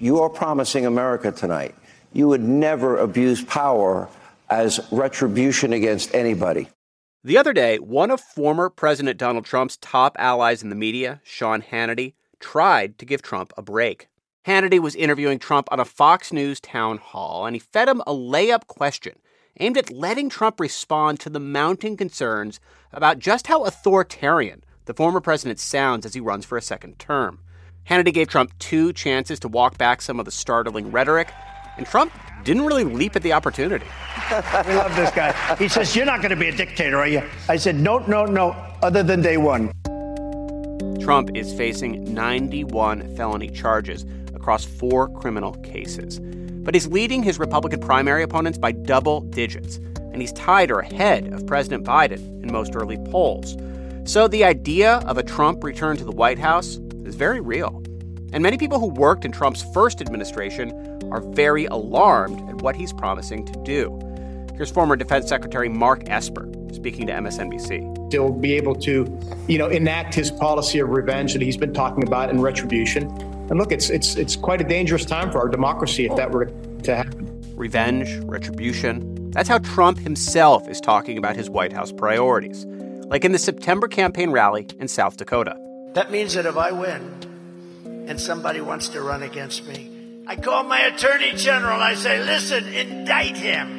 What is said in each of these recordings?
you are promising America tonight you would never abuse power as retribution against anybody. The other day, one of former President Donald Trump's top allies in the media, Sean Hannity, tried to give Trump a break. Hannity was interviewing Trump on a Fox News town hall, and he fed him a layup question aimed at letting Trump respond to the mounting concerns about just how authoritarian the former president sounds as he runs for a second term. Hannity gave Trump 2 chances to walk back some of the startling rhetoric, and Trump didn't really leap at the opportunity. We love this guy. He says, "You're not going to be a dictator, are you?" I said, no, other than day one. Trump is facing 91 felony charges across 4 criminal cases. But he's leading his Republican primary opponents by double digits, and he's tied or ahead of President Biden in most early polls. So the idea of a Trump return to the White House is very real. And many people who worked in Trump's first administration are very alarmed at what he's promising to do. Here's former Defense Secretary Mark Esper speaking to MSNBC. He'll be able to, enact his policy of revenge that he's been talking about and retribution. And look, it's quite a dangerous time for our democracy if that were to happen. Revenge, retribution. That's how Trump himself is talking about his White House priorities, like in the September campaign rally in South Dakota. That means that if I win and somebody wants to run against me, I call my attorney general and I say, listen, indict him.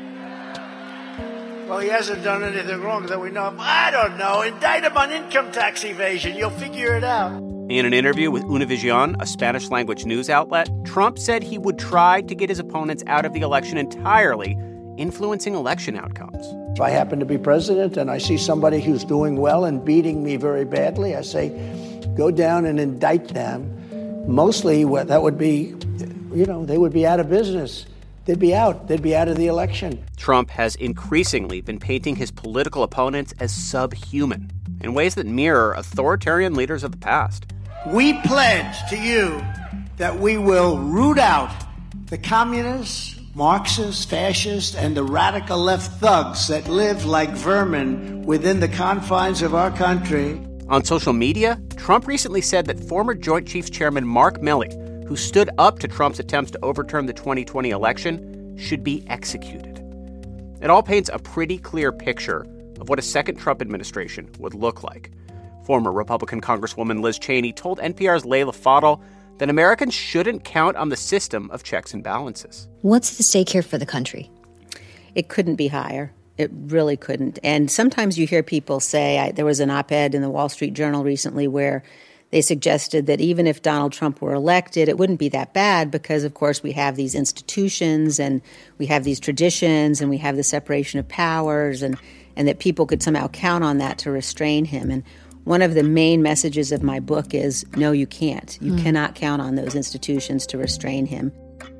Well, he hasn't done anything wrong that we know of. I don't know. Indict him on income tax evasion. You'll figure it out. In an interview with Univision, a Spanish-language news outlet, Trump said he would try to get his opponents out of the election entirely, influencing election outcomes. If I happen to be president and I see somebody who's doing well and beating me very badly, I say, go down and indict them. Mostly what that would be, they would be out of business. They'd be out of the election. Trump has increasingly been painting his political opponents as subhuman in ways that mirror authoritarian leaders of the past. We pledge to you that we will root out the communists, Marxists, fascists, and the radical left thugs that live like vermin within the confines of our country. On social media, Trump recently said that former Joint Chiefs Chairman Mark Milley, who stood up to Trump's attempts to overturn the 2020 election, should be executed. It all paints a pretty clear picture of what a second Trump administration would look like. Former Republican Congresswoman Liz Cheney told NPR's Leila Fadel that Americans shouldn't count on the system of checks and balances. What's the stake here for the country? It couldn't be higher. It really couldn't. And sometimes you hear people say, there was an op-ed in the Wall Street Journal recently where they suggested that even if Donald Trump were elected, it wouldn't be that bad because, of course, we have these institutions and we have these traditions and we have the separation of powers and that people could somehow count on that to restrain him. And one of the main messages of my book is, no, you can't. You cannot count on those institutions to restrain him.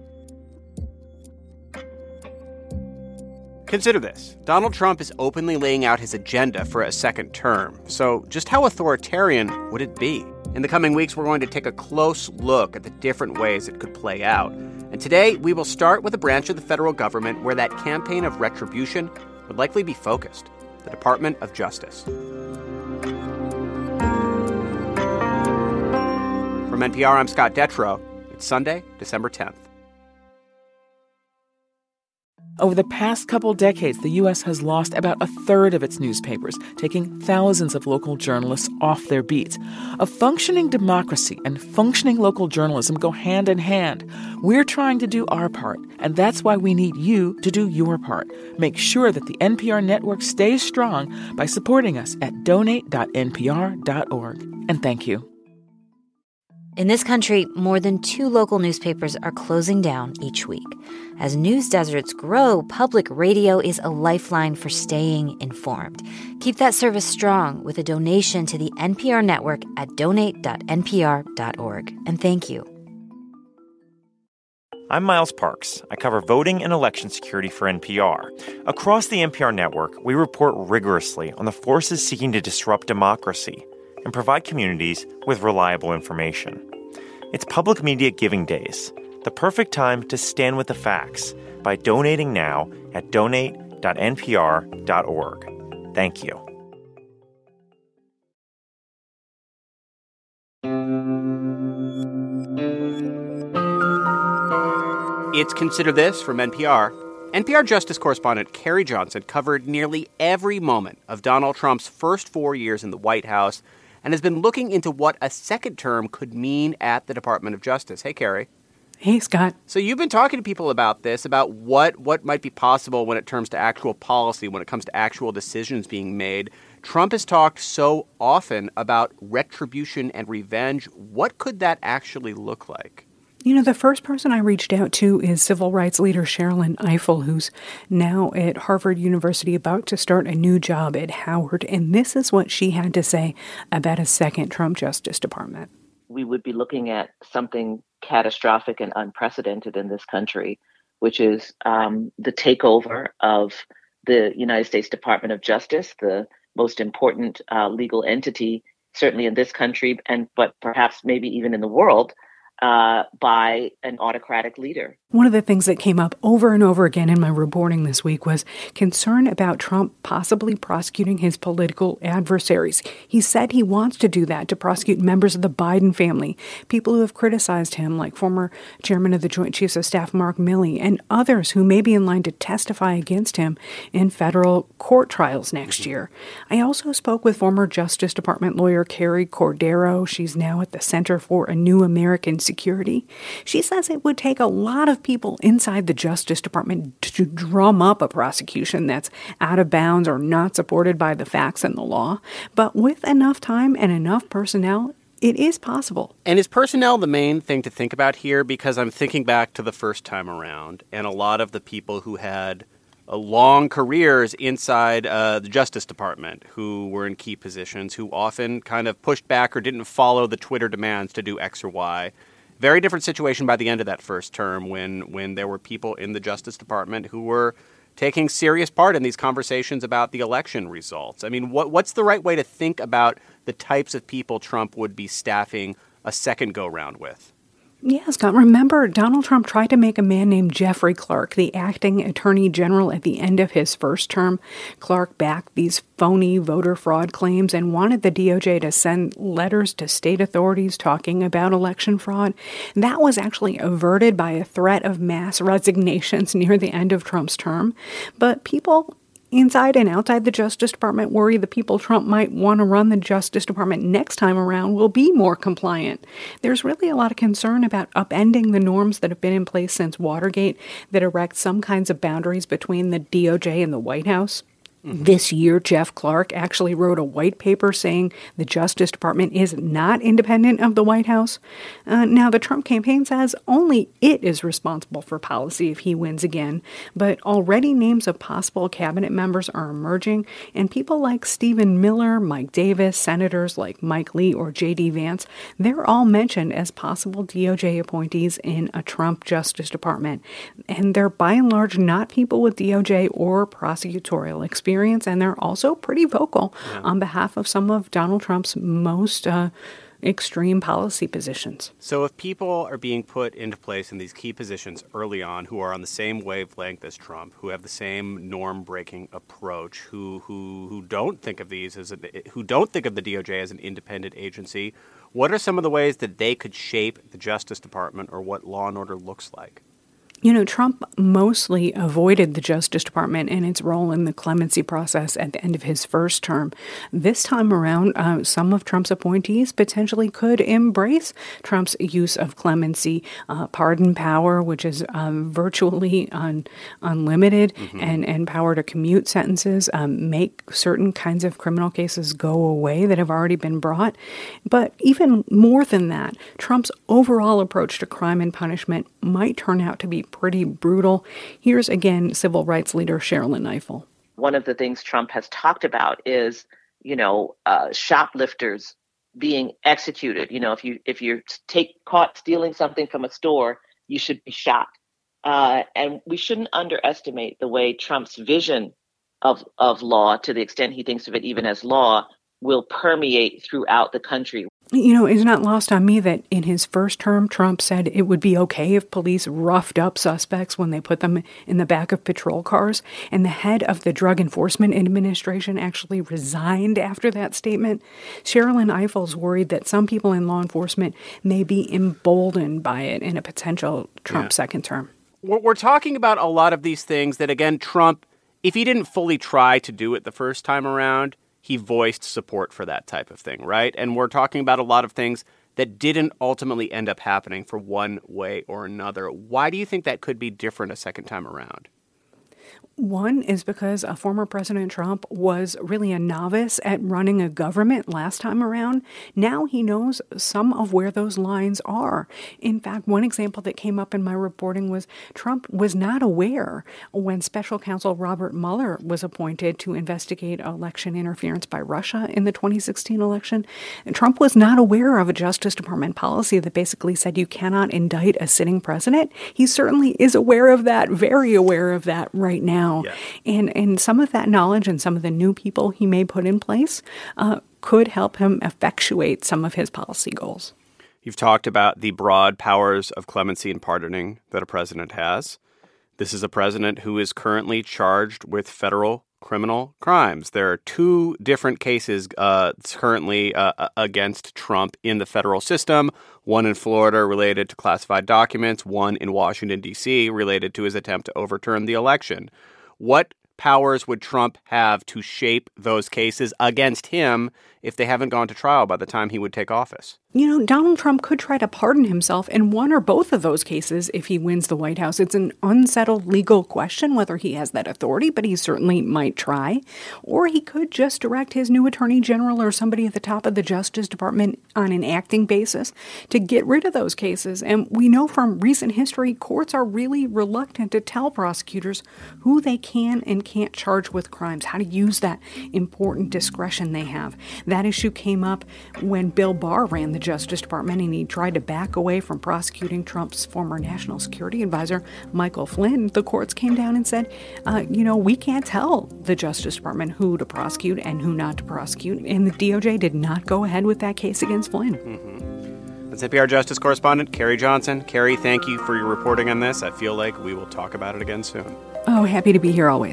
Consider this. Donald Trump is openly laying out his agenda for a second term. So just how authoritarian would it be? In the coming weeks, we're going to take a close look at the different ways it could play out. And today, we will start with a branch of the federal government where that campaign of retribution would likely be focused, the Department of Justice. From NPR, I'm Scott Detrow. It's Sunday, December 10th. Over the past couple decades, the U.S. has lost about a third of its newspapers, taking thousands of local journalists off their beats. A functioning democracy and functioning local journalism go hand in hand. We're trying to do our part, and that's why we need you to do your part. Make sure that the NPR network stays strong by supporting us at donate.npr.org. And thank you. In this country, more than 2 local newspapers are closing down each week. As news deserts grow, public radio is a lifeline for staying informed. Keep that service strong with a donation to the NPR network at donate.npr.org. And thank you. I'm Miles Parks. I cover voting and election security for NPR. Across the NPR network, we report rigorously on the forces seeking to disrupt democracy and provide communities with reliable information. It's Public Media Giving Days, the perfect time to stand with the facts by donating now at donate.npr.org. Thank you. It's Consider This from NPR. NPR Justice correspondent Carrie Johnson covered nearly every moment of Donald Trump's first 4 years in the White House and has been looking into what a second term could mean at the Department of Justice. Hey, Carrie. Hey, Scott. So you've been talking to people about this, about what might be possible when it comes to actual policy, when it comes to actual decisions being made. Trump has talked so often about retribution and revenge. What could that actually look like? You know, the first person I reached out to is civil rights leader Sherrilyn Ifill, who's now at Harvard University about to start a new job at Howard. And this is what she had to say about a second Trump Justice Department. We would be looking at something catastrophic and unprecedented in this country, which is the takeover of the United States Department of Justice, the most important legal entity, certainly in this country, but perhaps maybe even in the world, by an autocratic leader. One of the things that came up over and over again in my reporting this week was concern about Trump possibly prosecuting his political adversaries. He said he wants to do that, to prosecute members of the Biden family, people who have criticized him, like former chairman of the Joint Chiefs of Staff Mark Milley, and others who may be in line to testify against him in federal court trials next year. I also spoke with former Justice Department lawyer Carrie Cordero. She's now at the Center for a New American Security. She says it would take a lot of people inside the Justice Department to drum up a prosecution that's out of bounds or not supported by the facts and the law. But with enough time and enough personnel, it is possible. And is personnel the main thing to think about here? Because I'm thinking back to the first time around, and a lot of the people who had long careers inside the Justice Department, who were in key positions, who often kind of pushed back or didn't follow the Twitter demands to do X or Y. Very different situation by the end of that first term when there were people in the Justice Department who were taking serious part in these conversations about the election results. I mean, what's the right way to think about the types of people Trump would be staffing a second go-round with? Yeah, Scott, remember, Donald Trump tried to make a man named Jeffrey Clark, the acting attorney general at the end of his first term. Clark backed these phony voter fraud claims and wanted the DOJ to send letters to state authorities talking about election fraud. That was actually averted by a threat of mass resignations near the end of Trump's term. But people inside and outside the Justice Department worry the people Trump might want to run the Justice Department next time around will be more compliant. There's really a lot of concern about upending the norms that have been in place since Watergate that erect some kinds of boundaries between the DOJ and the White House. This year, Jeff Clark actually wrote a white paper saying the Justice Department is not independent of the White House. Now, the Trump campaign says only it is responsible for policy if he wins again, but already names of possible cabinet members are emerging, and people like Stephen Miller, Mike Davis, senators like Mike Lee or J.D. Vance, they're all mentioned as possible DOJ appointees in a Trump Justice Department. And they're by and large not people with DOJ or prosecutorial experience. And they're also pretty vocal on behalf of some of Donald Trump's most extreme policy positions. So if people are being put into place in these key positions early on who are on the same wavelength as Trump, who have the same norm-breaking approach, who don't think of who don't think of the DOJ as an independent agency, what are some of the ways that they could shape the Justice Department or what law and order looks like? You know, Trump mostly avoided the Justice Department and its role in the clemency process at the end of his first term. This time around, some of Trump's appointees potentially could embrace Trump's use of clemency, pardon power, which is virtually unlimited, and power to commute sentences, make certain kinds of criminal cases go away that have already been brought. But even more than that, Trump's overall approach to crime and punishment might turn out to be pretty brutal. Here's again civil rights leader Sherrilyn Ifill. One of the things Trump has talked about is, shoplifters being executed. If you're caught stealing something from a store, you should be shot. And we shouldn't underestimate the way Trump's vision of law, to the extent he thinks of it even as law, will permeate throughout the country. You know, it's not lost on me that in his first term, Trump said it would be okay if police roughed up suspects when they put them in the back of patrol cars. And the head of the Drug Enforcement Administration actually resigned after that statement. Sherrilyn Ifill's worried that some people in law enforcement may be emboldened by it in a potential Trump second term. We're talking about a lot of these things that, again, Trump, if he didn't fully try to do it the first time around, he voiced support for that type of thing, right? And we're talking about a lot of things that didn't ultimately end up happening for one way or another. Why do you think that could be different a second time around? One is because former President Trump was really a novice at running a government last time around. Now he knows some of where those lines are. In fact, one example that came up in my reporting was Trump was not aware when special counsel Robert Mueller was appointed to investigate election interference by Russia in the 2016 election. And Trump was not aware of a Justice Department policy that basically said you cannot indict a sitting president. He certainly is aware of that, very aware of that right now. Yeah. And some of that knowledge and some of the new people he may put in place could help him effectuate some of his policy goals. You've talked about the broad powers of clemency and pardoning that a president has. This is a president who is currently charged with federal criminal crimes. There are 2 different cases currently against Trump in the federal system, one in Florida related to classified documents, one in Washington, D.C. related to his attempt to overturn the election. What powers would Trump have to shape those cases against him if they haven't gone to trial by the time he would take office? You know, Donald Trump could try to pardon himself in one or both of those cases if he wins the White House. It's an unsettled legal question whether he has that authority, but he certainly might try. Or he could just direct his new attorney general or somebody at the top of the Justice Department on an acting basis to get rid of those cases. And we know from recent history, courts are really reluctant to tell prosecutors who they can and can't charge with crimes, how to use that important discretion they have. That issue came up when Bill Barr ran the Justice Department, and he tried to back away from prosecuting Trump's former national security advisor, Michael Flynn. The courts came down and said, we can't tell the Justice Department who to prosecute and who not to prosecute. And the DOJ did not go ahead with that case against Flynn. Mm-hmm. That's NPR Justice correspondent Carrie Johnson. Carrie, thank you for your reporting on this. I feel like we will talk about it again soon. Oh, happy to be here always.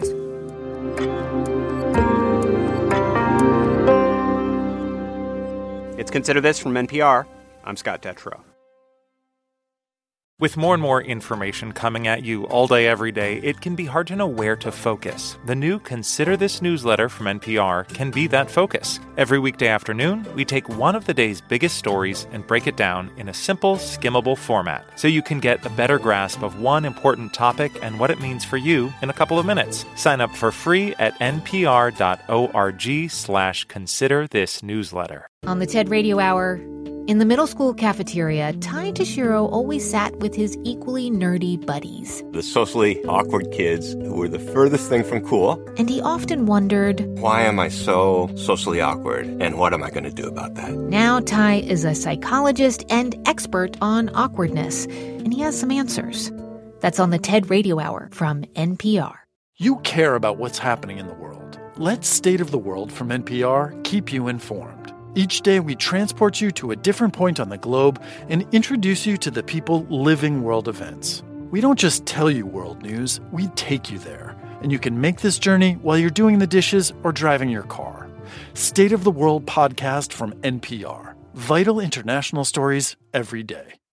It's Consider This from NPR. I'm Scott Detrow. With more and more information coming at you all day, every day, it can be hard to know where to focus. The new Consider This newsletter from NPR can be that focus. Every weekday afternoon, we take one of the day's biggest stories and break it down in a simple, skimmable format so you can get a better grasp of one important topic and what it means for you in a couple of minutes. Sign up for free at npr.org/considerthisnewsletter. On the TED Radio Hour, in the middle school cafeteria, Ty Tashiro always sat with his equally nerdy buddies. The socially awkward kids who were the furthest thing from cool. And he often wondered, why am I so socially awkward, and what am I going to do about that? Now Ty is a psychologist and expert on awkwardness, and he has some answers. That's on the TED Radio Hour from NPR. You care about what's happening in the world. Let State of the World from NPR keep you informed. Each day, we transport you to a different point on the globe and introduce you to the people living world events. We don't just tell you world news, we take you there. And you can make this journey while you're doing the dishes or driving your car. State of the World podcast from NPR. Vital international stories every day.